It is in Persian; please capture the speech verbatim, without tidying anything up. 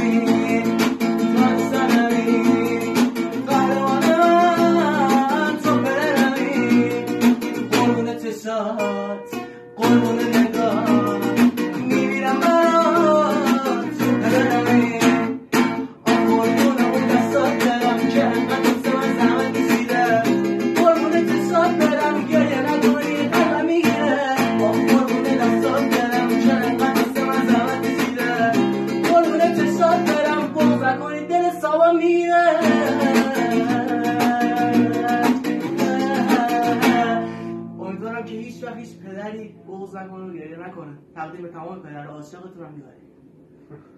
قربون نگاه میمیرم برات تو قدمی قربون اون دستات برم که انقدر واسه من زحمت کشیده قربون چشات برم گریه نکنی قلبم میگیره قربون دستات برم که انقدر واسه من زحمت کشیده قربون چشات برم بغض نکنی دل حسابم میگیره امیدوارم که هیچ وقت هیچ پدری بغض نکنه و گریه نکنه. تقدیم به تمام پدر عاشقتونم می‌برید.